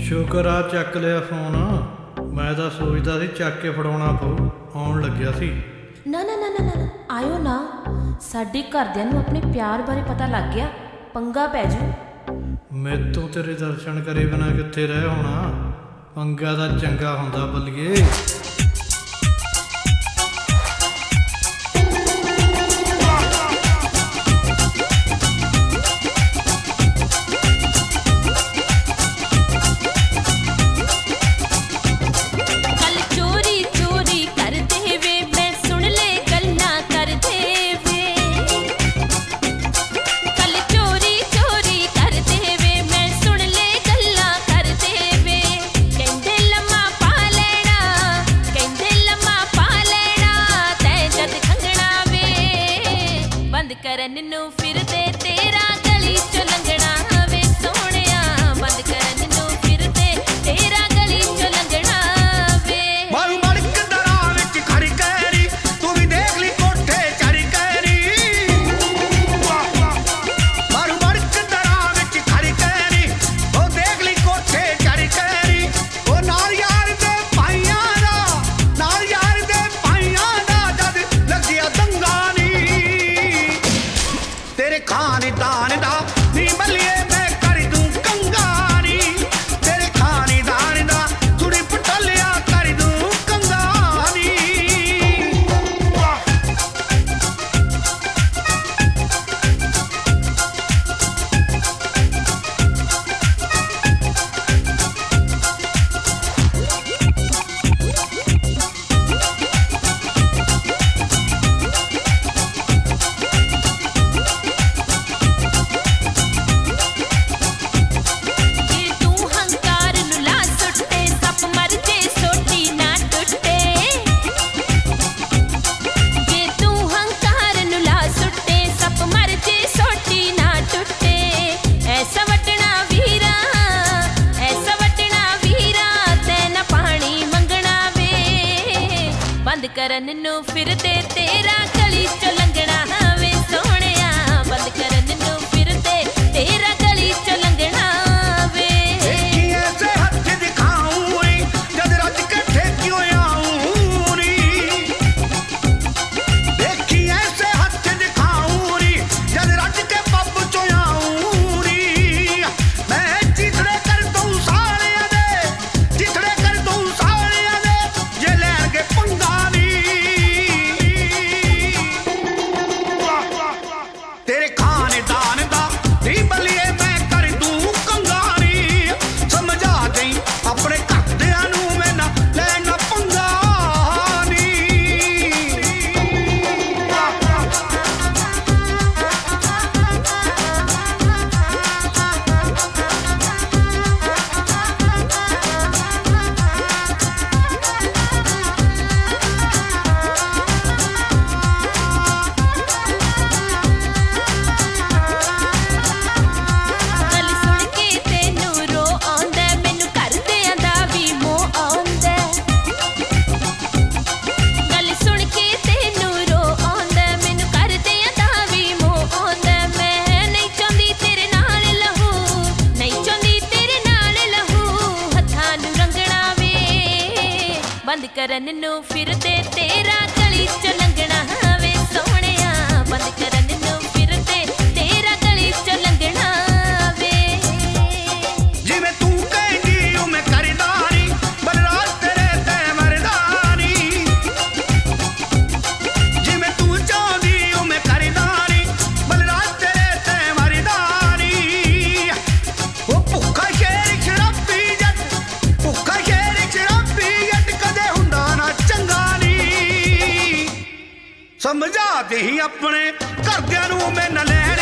ਸ਼ੁਕਰ ਆ ਚੱਕ ਲਿਆ ਫੋਨ। ਮੈਂ ਤਾਂ ਸੋਚਦਾ ਸੀ ਚੱਕ ਕੇ ਫੜਾਉਣਾ ਪਊ, ਆਉਣ ਲੱਗਿਆ ਸੀ। ਨਾ ਨਾ ਨਾ ਨਾ ਨਾ ਆਇਓ ਨਾ, ਸਾਡੇ ਘਰਦਿਆਂ ਨੂੰ ਆਪਣੇ ਪਿਆਰ ਬਾਰੇ ਪਤਾ ਲੱਗ ਗਿਆ, ਪੰਗਾ ਪੈ ਜੂ। ਮੈਥੋਂ ਤੇਰੇ ਦਰਸ਼ਨ ਕਰੇ ਬਿਨਾਂ ਕਿੱਥੇ ਰਹਿ ਹੋਣਾ, ਪੰਗਾ ਤਾਂ ਚੰਗਾ ਹੁੰਦਾ ਬੱਲੀਏ। ਕਰਨ ਨੂੰ ਫਿਰਦੇ ਤੇਰਾ ਗਲੀ ਚੋਂ ਲੰਘਣਾ ਵੇ ਸੋਹਣਿਆ, ਬੰਦ ਕਰਨ ਨੂੰ ਫਿਰਦੇ ਤੇਰਾ ਗਲੀ ਚੋਂ ਲੰਘਣਾ ਵੇ। ਮਾਰੂ ਮੜਕ ਦਰਾਂ ਵਿੱਚ ਖੜੀ ਕਹਿਰੀ, ਤੂੰ ਵੀ ਦੇਖ ਲਈ ਕੋਠੇ ਚੜੀ ਕਹਿਰੀ। ਮਾਰੂ ਮੜਕ ਦਰਾਂ ਵਿੱਚ ਖੜੀ ਕਹਿਰੀ, ਉਹ ਦੇਖ ਲਈ ਕੋਠੇ ਚੜੀ ਕਹਿਰੀ। ਉਹ ਨਾਲ ਯਾਰ ਦੇ ਭਾਈਆਂ ਦਾ, ਨਾਲ ਯਾਰ ਦੇ ਭਾਈਆਂ ਦਾ ਜਦ ਲੱਗਿਆ ਦੰਗਾ ਨੀ, ਤੇਰੇ ਖਾਨਦਾਨ ਦਾ ਨੀ ਬੱਲੀਏ ਮੈਂ ਕਰ ਦੂੰ ਕੰਗਾ ਨੀ, ਤੇਰੇ ਖਾਨਦਾਨ ਦਾ ਥੋੜੀ ਪਟੋਲਿਆ ਕਰ ਦੂੰ ਕੰਗਾ ਨੀ। ਕਰਨ ਨੂੰ ਫਿਰਦੇ ਤੇਰਾ ਗਲੀ ਚੋਂ ਲੰਘਣਾ ਵੇ ਸੋਹਣਿਆ, ਬੰਦ ਕਰਨ ਨੂੰ ਫਿਰਦੇ ਤੇਰਾ ਗਲੀ ਚੋਂ ਲੰਘਣਾ ਵੇ। ਦੇਖੀ ਐਸੇ ਹੱਥ ਦਿਖਾਊਂ ਨੀ, ਜਦ ਰੱਜ ਕੇ ਠੇਕਿਓ ਆਊਂ ਨੀ। ਦੇਖੀ ਐਸੇ ਹੱਥ ਦਿਖਾਊਂ ਨੀ, ਜਦ ਰੱਜ ਕੇ ਪੱਬ ਚੋਂ ਆਊਂ ਨੀ। ਮੈਂ ਚਿੱਤੜੇ ਕਰ ਦੂੰ ਸਾਲਿਆਂ ਦੇ, ਚਿੱਤੜੇ ਕਰ ਦੂੰ ਸਾਲਿਆਂ ਦੇ, ਜੇ ਲੈਣਗੇ ਪੰਗਾ ਨੀ। ਤੇਰੇ ਖਾਨਦਾਨ ਦਾ ਨੀ ਬੱਲੀਏ ਮੈਂ ਕਰ ਦੂੰ ਕੰਗਾ ਨੀ, ਸਮਝਾ ਦੇਈਂ ਆਪਣੇ ਘਰਦਿਆਂ ਨੂੰ ਮੈਂ ਨਾ ਲੈਣਾ ਪੰਗਾ ਨੀ। ਗੱਲ ਸੁਣ ਕੇ ਤੈਨੂੰ ਰੋ ਆਉਂਦਾ, ਮੈਨੂੰ ਘਰਦਿਆਂ ਦਾ ਵੀ ਮੋਹ ਆਉਂਦਾ। ਗੱਲ ਸੁਣ ਕੇ ਤੈਨੂੰ ਰੋ ਆਉਂਦਾ, ਮੈਨੂੰ ਘਰਦਿਆਂ ਦਾ ਵੀ ਮੋਹ ਆਉਂਦਾ। ਮੈਂ ਨਹੀਂ ਚਾਹੁੰਦੀ ਤੇਰੇ ਨਾਲ ਲਹੂ, ਨਹੀਂ ਚਾਹੁੰਦੀ ਤੇਰੇ ਨਾਲ ਲਹੂ, ਹੱਥਾਂ ਨੂੰ ਰੰਗਣਾ ਵੇ, ਬੰਦ ਕਰਨ ਨੂੰ ਫਿਰਦੇ ਤੇਰਾ ਗਲੀ ਚੋਂ ਲੰਘਣਾ ਵੇ ਸੋਹਣਿਆ, ਬੰਦ ਕਰਨ ਨੂੰ ਫਿਰਦੇ ਤੇਰਾ ਗਲੀ ਚੋਂ ਲੰਘਣਾ ਵੇ। ਜਿਵੇਂ ਤੂੰ ਕਹੇਂਗੀ ਉਵੇਂ ਕਰਦਾ ਨੀ, ਬਲਰਾਜ ਤੇਰੇ ਤੇ ਮਰਦਾ ਨੀ। ਜਿਵੇਂ ਤੂੰ ਚਾਹੁੰਦੀ ਉਵੇਂ ਕਰਦਾ ਨੀ, ਬਲਰਾਜ ਤੇਰੇ ਤੇ ਮਰਦਾ ਨੀ। ਉਹ ਭੁੱਖਾ ਸ਼ੇਰ ਸ਼ਰਾਬੀ ਜੱਟ, ਭੁੱਖਾ ਸ਼ੇਰ ਸ਼ਰਾਬੀ ਜੱਟ ਕਦੇ ਹੁੰਦਾ ਨਾ ਚੰਗਾ ਨੀ। ਸਮਝਾ ਦੇਹੀਂ ਆਪਣੇ ਘਰਦਿਆਂ ਨੂੰ ਮੈਂ ਨਾ ਲੈ